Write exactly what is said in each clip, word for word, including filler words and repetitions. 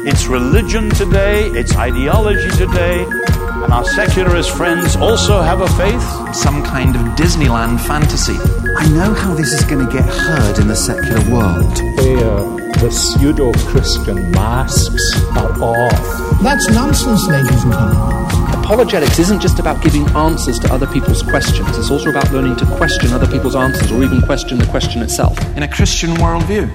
It's religion today, it's ideology today, and our secularist friends also have a faith. Some kind of Disneyland fantasy. I know how this is going to get heard in the secular world. Where the pseudo-Christian masks are off. That's nonsense, ladies and gentlemen. Apologetics isn't just about giving answers to other people's questions. It's also about learning to question other people's answers, or even question the question itself. In a Christian worldview.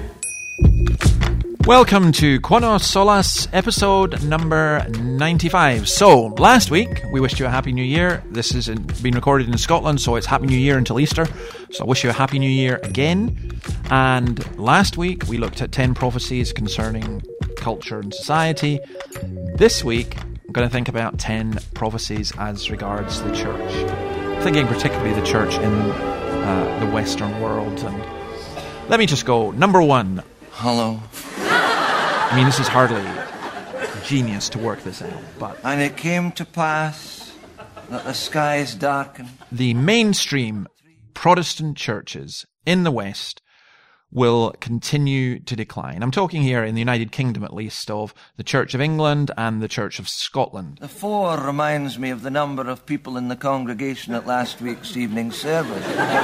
Welcome to Quo Solas, episode number ninety-five. So, last week, we wished you a Happy New Year. This has been recorded in Scotland, so it's Happy New Year until Easter. So I wish you a Happy New Year again. And last week, we looked at ten prophecies concerning culture and society. This week, I'm going to think about ten prophecies as regards the church. Thinking particularly the church in uh, the Western world. And let me just go. Number one. Hello. I mean, this is hardly genius to work this out, but... And it came to pass that the skies darkened. The mainstream Protestant churches in the West will continue to decline. I'm talking here in the United Kingdom, at least, of the Church of England and the Church of Scotland. The four reminds me of the number of people in the congregation at last week's evening service.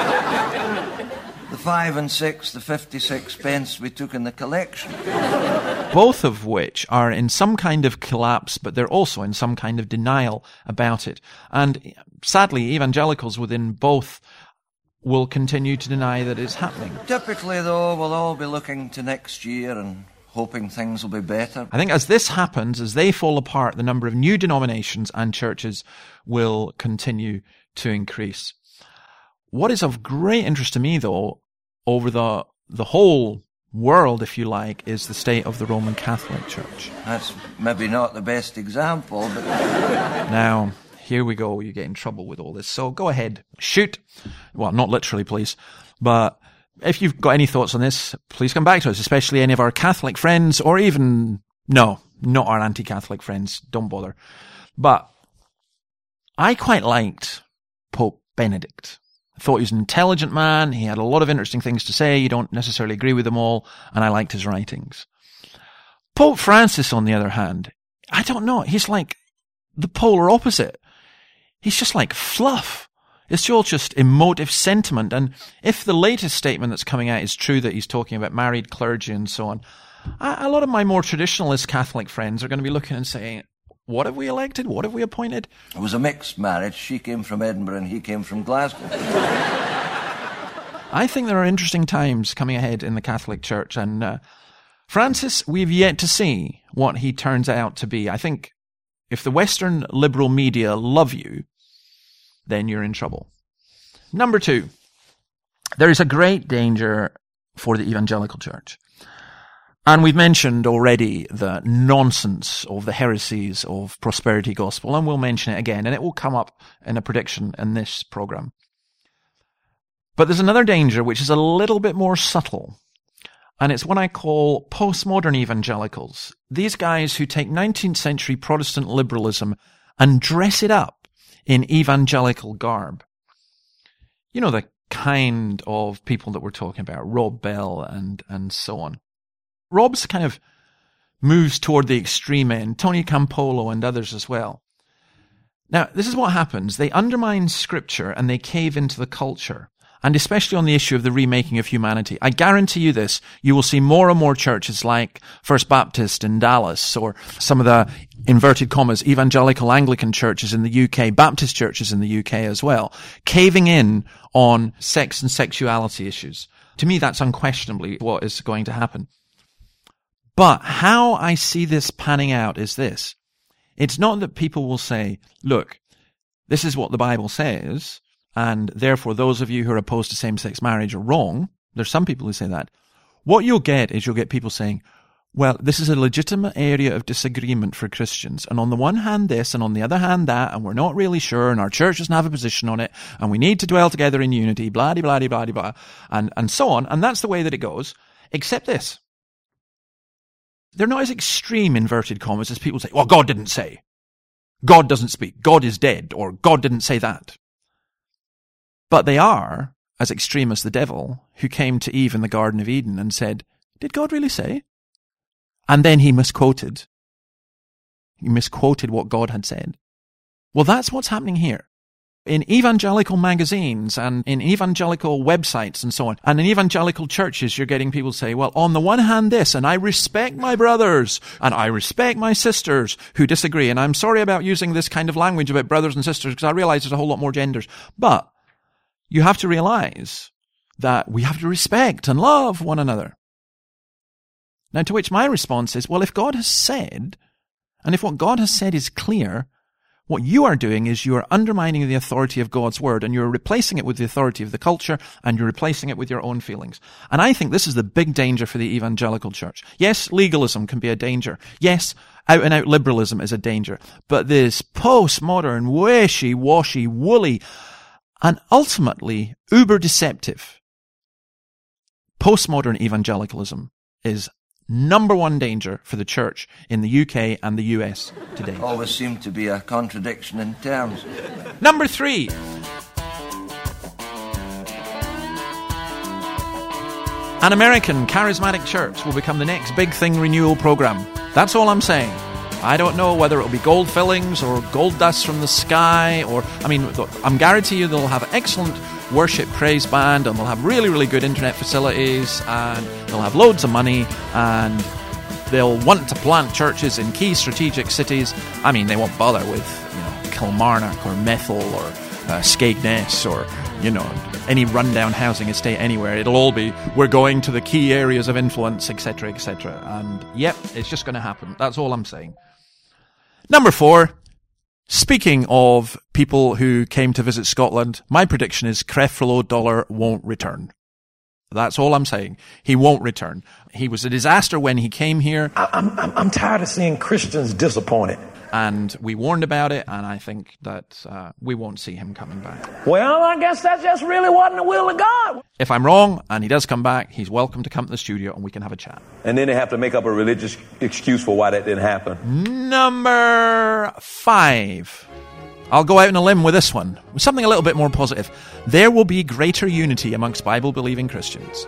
The five and six, the fifty-six pence we took in the collection. Both of which are in some kind of collapse, but they're also in some kind of denial about it. And sadly, evangelicals within both will continue to deny that it's happening. Typically, though, we'll all be looking to next year and hoping things will be better. I think as this happens, as they fall apart, the number of new denominations and churches will continue to increase. What is of great interest to me, though, over the the whole world, if you like, is the state of the Roman Catholic Church. That's maybe not the best example, but... Now, here we go. You get in trouble with all this. So go ahead. Shoot. Well, not literally, please. But if you've got any thoughts on this, please come back to us, especially any of our Catholic friends, or even, no, not our anti-Catholic friends. Don't bother. But I quite liked Pope Benedict. I thought he was an intelligent man. He had a lot of interesting things to say. You don't necessarily agree with them all, and I liked his writings. Pope Francis, on the other hand, I don't know. He's like the polar opposite. He's just like fluff. It's all just emotive sentiment. And if the latest statement that's coming out is true, that he's talking about married clergy and so on, a lot of my more traditionalist Catholic friends are going to be looking and saying, what have we elected? What have we appointed? It was a mixed marriage. She came from Edinburgh and he came from Glasgow. I think there are interesting times coming ahead in the Catholic Church. And uh, Francis, we've yet to see what he turns out to be. I think if the Western liberal media love you, then you're in trouble. Number two, there is a great danger for the evangelical church. And we've mentioned already the nonsense of the heresies of prosperity gospel, and we'll mention it again, and it will come up in a prediction in this program. But there's another danger which is a little bit more subtle, and it's what I call postmodern evangelicals. These guys who take nineteenth century Protestant liberalism and dress it up in evangelical garb. You know, the kind of people that we're talking about, Rob Bell and, and so on. Rob's kind of moves toward the extreme end, Tony Campolo and others as well. Now, this is what happens. They undermine Scripture and they cave into the culture, and especially on the issue of the remaking of humanity. I guarantee you this, you will see more and more churches like First Baptist in Dallas, or some of the, inverted commas, evangelical Anglican churches in the U K, Baptist churches in the U K as well, caving in on sex and sexuality issues. To me, that's unquestionably what is going to happen. But how I see this panning out is this. It's not that people will say, look, this is what the Bible says, and therefore those of you who are opposed to same-sex marriage are wrong. There's some people who say that. What you'll get is you'll get people saying, well, this is a legitimate area of disagreement for Christians, and on the one hand this, and on the other hand that, and we're not really sure, and our church doesn't have a position on it, and we need to dwell together in unity, blah, blah, blah, blah, blah, and, and so on, and that's the way that it goes, except this. They're not as extreme, inverted commas, as people say, well, God didn't say. God doesn't speak. God is dead, or God didn't say that. But they are as extreme as the devil, who came to Eve in the Garden of Eden and said, did God really say? And then he misquoted He misquoted what God had said. Well, that's what's happening here. In evangelical magazines and in evangelical websites and so on, and in evangelical churches, you're getting people say, well, on the one hand this, and I respect my brothers, and I respect my sisters who disagree, and I'm sorry about using this kind of language about brothers and sisters because I realize there's a whole lot more genders. But you have to realize that we have to respect and love one another. Now, to which my response is, well, if God has said, and if what God has said is clear, what you are doing is you are undermining the authority of God's word, and you're replacing it with the authority of the culture, and you're replacing it with your own feelings. And I think this is the big danger for the evangelical church. Yes, legalism can be a danger. Yes, out-and-out liberalism is a danger. But this postmodern, wishy-washy, woolly, and ultimately uber-deceptive postmodern evangelicalism is number one danger for the church in the U K and the U S today. Always seemed to be a contradiction in terms. Number three. An American charismatic church will become the next big thing renewal program. That's all I'm saying. I don't know whether it'll be gold fillings or gold dust from the sky, or, I mean, I'm guarantee you they'll have excellent worship praise band, and they'll have really, really good internet facilities, and they'll have loads of money, and they'll want to plant churches in key strategic cities. I mean, they won't bother with, you know, Kilmarnock or Methil or uh, Skegness or, you know, any rundown housing estate anywhere. It'll all be, we're going to the key areas of influence, et cetera, et cetera. And yep, it's just going to happen. That's all I'm saying. Number four. Speaking of people who came to visit Scotland, my prediction is Creflo Dollar won't return. That's all I'm saying. He won't return. He was a disaster when he came here. I'm, I'm, I'm tired of seeing Christians disappointed. And we warned about it, and I think that uh, we won't see him coming back. Well, I guess that just really wasn't the will of God. If I'm wrong and he does come back, he's welcome to come to the studio and we can have a chat. And then they have to make up a religious excuse for why that didn't happen. Number five. I'll go out on a limb with this one, with something a little bit more positive. There will be greater unity amongst Bible-believing Christians.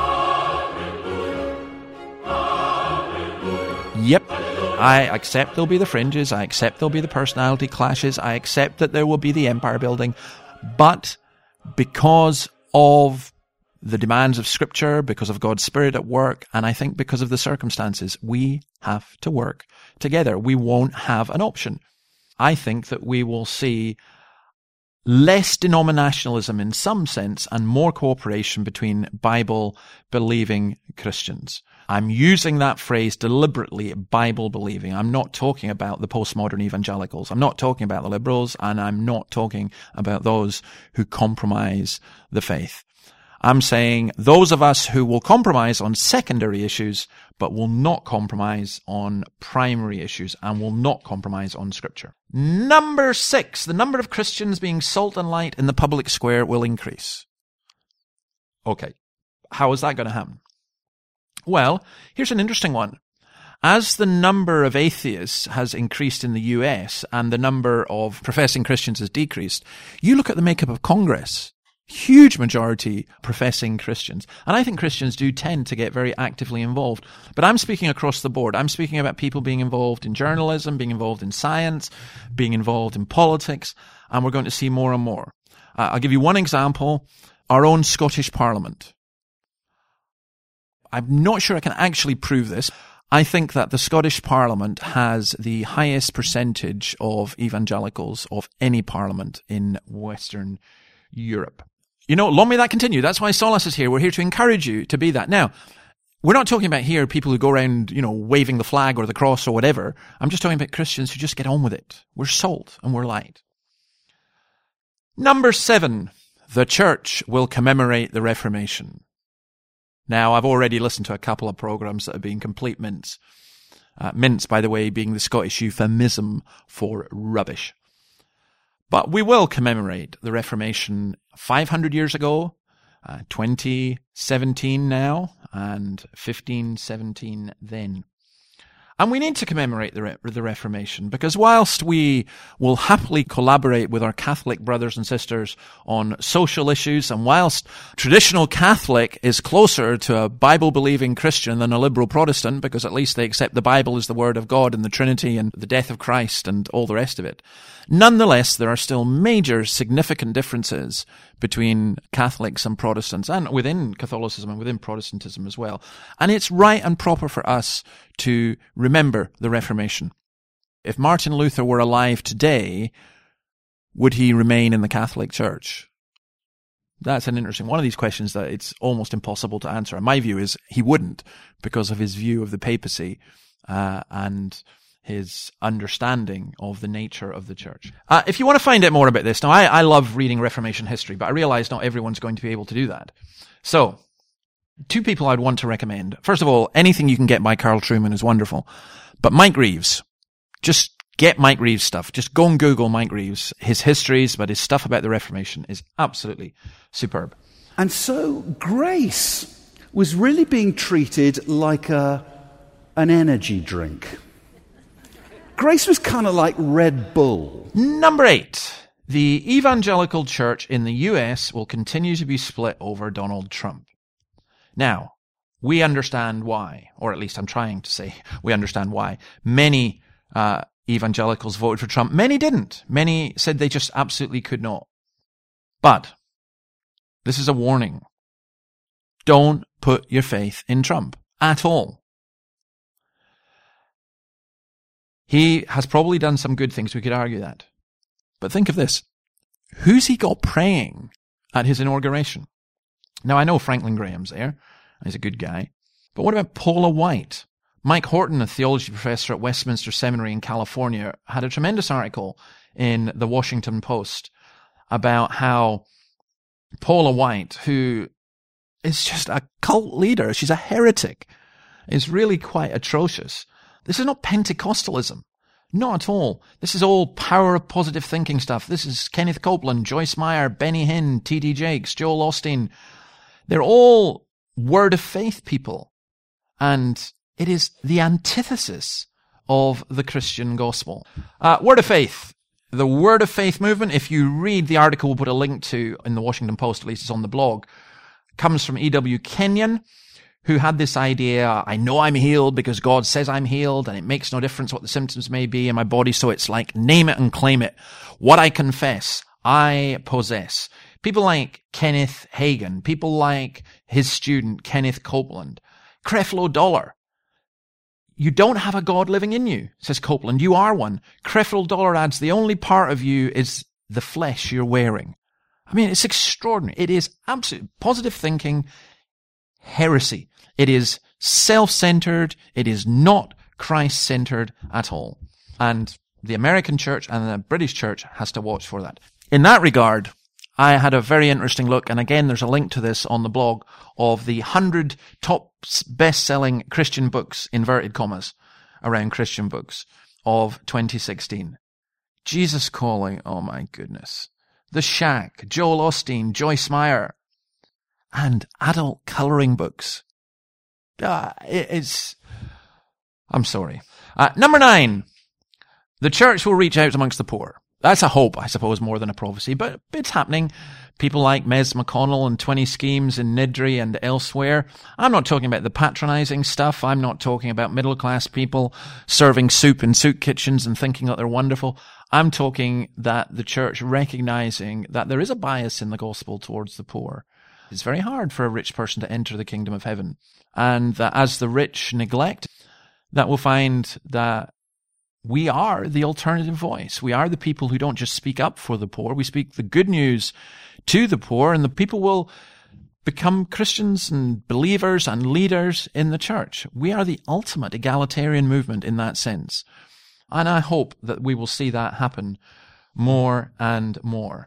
Yep. I accept there'll be the fringes. I accept there'll be the personality clashes. I accept that there will be the empire building. But because of the demands of Scripture, because of God's Spirit at work, and I think because of the circumstances, we have to work together. We won't have an option. I think that we will see less denominationalism in some sense and more cooperation between Bible-believing Christians. I'm using that phrase deliberately, Bible-believing. I'm not talking about the postmodern evangelicals. I'm not talking about the liberals, and I'm not talking about those who compromise the faith. I'm saying those of us who will compromise on secondary issues, but will not compromise on primary issues and will not compromise on Scripture. Number six, the number of Christians being salt and light in the public square will increase. Okay, how is that going to happen? Well, here's an interesting one. As the number of atheists has increased in the U S and the number of professing Christians has decreased, you look at the makeup of Congress. Huge majority professing Christians. And I think Christians do tend to get very actively involved. But I'm speaking across the board. I'm speaking about people being involved in journalism, being involved in science, being involved in politics, and we're going to see more and more. Uh, I'll give you one example. Our own Scottish Parliament. I'm not sure I can actually prove this. I think that the Scottish Parliament has the highest percentage of evangelicals of any parliament in Western Europe. You know, long may that continue. That's why Solace is here. We're here to encourage you to be that. Now, we're not talking about here people who go around, you know, waving the flag or the cross or whatever. I'm just talking about Christians who just get on with it. We're salt and we're light. Number seven, the church will commemorate the Reformation. Now, I've already listened to a couple of programs that have been complete mints. Uh, mints, by the way, being the Scottish euphemism for rubbish. But we will commemorate the Reformation five hundred years ago, uh, twenty seventeen now, and fifteen seventeen then. And we need to commemorate the, Re- the Reformation, because whilst we will happily collaborate with our Catholic brothers and sisters on social issues, and whilst traditional Catholic is closer to a Bible-believing Christian than a liberal Protestant, because at least they accept the Bible as the Word of God and the Trinity and the death of Christ and all the rest of it, nonetheless, there are still major significant differences between Catholics and Protestants, and within Catholicism and within Protestantism as well. And it's right and proper for us to remember the Reformation. If Martin Luther were alive today, would he remain in the Catholic Church? That's an interesting one of these questions that it's almost impossible to answer. And my view is he wouldn't, because of his view of the papacy uh, and his understanding of the nature of the church. Uh, if you want to find out more about this, now I, I love reading Reformation history, but I realize not everyone's going to be able to do that. So, two people I'd want to recommend. First of all, anything you can get by Carl Trueman is wonderful. But Mike Reeves, just get Mike Reeves stuff. Just go and Google Mike Reeves. His histories, but his stuff about the Reformation is absolutely superb. And so grace was really being treated like a an energy drink. Grace was kind of like Red Bull. Number eight. The evangelical church in the U S will continue to be split over Donald Trump. Now, we understand why, or at least I'm trying to say we understand why. Many uh, evangelicals voted for Trump. Many didn't. Many said they just absolutely could not. But this is a warning. Don't put your faith in Trump at all. He has probably done some good things. We could argue that. But think of this. Who's he got praying at his inauguration? Now, I know Franklin Graham's there. He's a good guy. But what about Paula White? Mike Horton, a theology professor at Westminster Seminary in California, had a tremendous article in the Washington Post about how Paula White, who is just a cult leader, she's a heretic, is really quite atrocious. This is not Pentecostalism. Not at all. This is all power of positive thinking stuff. This is Kenneth Copeland, Joyce Meyer, Benny Hinn, T D Jakes, Joel Osteen. They're all word of faith people. And it is the antithesis of the Christian gospel. Uh, word of faith. The word of faith movement, if you read the article we'll put a link to in the Washington Post, at least it's on the blog, comes from E W Kenyon, who had this idea, I know I'm healed because God says I'm healed, and it makes no difference what the symptoms may be in my body, so it's like name it and claim it. What I confess, I possess. People like Kenneth Hagin, people like his student Kenneth Copeland, Creflo Dollar. You don't have a God living in you, says Copeland. You are one. Creflo Dollar adds, the only part of you is the flesh you're wearing. I mean, it's extraordinary. It is absolute positive thinking heresy. It is self-centered. It is not Christ-centered at all. And the American church and the British church has to watch for that. In that regard, I had a very interesting look, and again, there's a link to this on the blog, of the one hundred top best-selling Christian books, inverted commas, around Christian books of twenty sixteen. Jesus Calling, oh my goodness. The Shack, Joel Osteen, Joyce Meyer, and adult colouring books. Uh, it, it's, I'm sorry. Uh, number nine, the church will reach out amongst the poor. That's a hope, I suppose, more than a prophecy, but it's happening. People like Mez McConnell and twenty Schemes in Niddrie and elsewhere. I'm not talking about the patronising stuff. I'm not talking about middle-class people serving soup in soup kitchens and thinking that they're wonderful. I'm talking that the church recognising that there is a bias in the gospel towards the poor. It's very hard for a rich person to enter the kingdom of heaven. And that as the rich neglect, that we'll find that we are the alternative voice. We are the people who don't just speak up for the poor. We speak the good news to the poor, and the people will become Christians and believers and leaders in the church. We are the ultimate egalitarian movement in that sense. And I hope that we will see that happen more and more.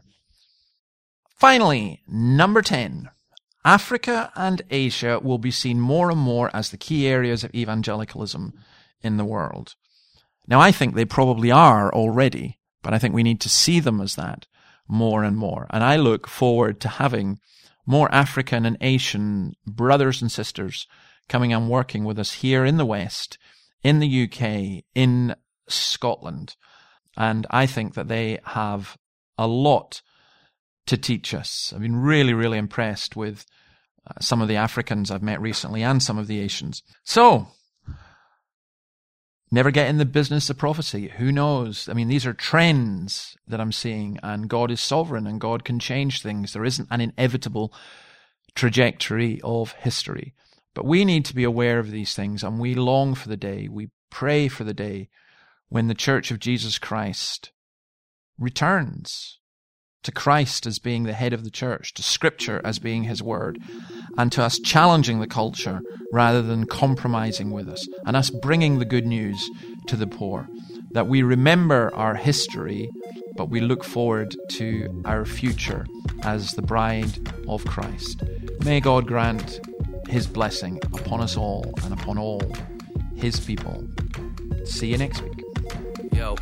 Finally, number ten. Africa and Asia will be seen more and more as the key areas of evangelicalism in the world. Now, I think they probably are already, but I think we need to see them as that more and more. And I look forward to having more African and Asian brothers and sisters coming and working with us here in the West in the U K, in Scotland. And I think that they have a lot to teach us. I've been really, really impressed with uh, some of the Africans I've met recently and some of the Asians. So, never get in the business of prophecy. Who knows? I mean, these are trends that I'm seeing, and God is sovereign and God can change things. There isn't an inevitable trajectory of history. But we need to be aware of these things, and we long for the day, we pray for the day when the Church of Jesus Christ returns to Christ as being the head of the church, to Scripture as being his word, and to us challenging the culture rather than compromising with us, and us bringing the good news to the poor. That we remember our history, but we look forward to our future as the bride of Christ. May God grant his blessing upon us all and upon all his people. See you next week. Yo.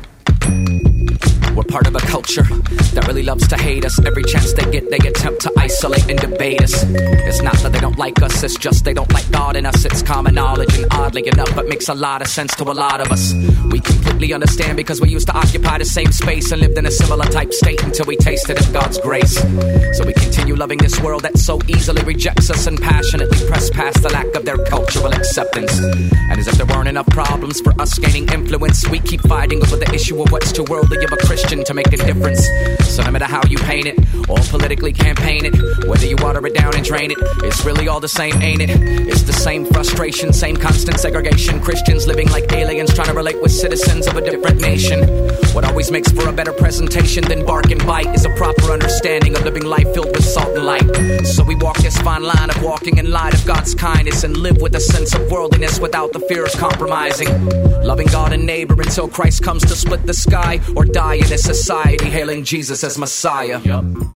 We're part of a culture that really loves to hate us. Every chance they get, they attempt to isolate and debate us. It's not that they don't like us, it's just they don't like God in us. It's common knowledge, and oddly enough, it makes a lot of sense to a lot of us. We completely understand because we used to occupy the same space and lived in a similar type state until we tasted of God's grace. So we continue loving this world that so easily rejects us and passionately press past the lack of their cultural acceptance. And as if there weren't enough problems for us gaining influence, we keep fighting over the issue of what's too worldly of a Christian to make a difference. So no matter how you paint it or politically campaign it, whether you water it down and drain it, it's really all the same, ain't it? It's the same frustration, same constant segregation. Christians living like aliens trying to relate with citizens of a different nation. What always makes for a better presentation than bark and bite is a proper understanding of living life filled with salt and light. So we walk this fine line of walking in light of God's kindness and live with a sense of worldliness without the fear of compromising. Loving God and neighbor until Christ comes to split the sky, or die in this society hailing Jesus as Messiah. Yep.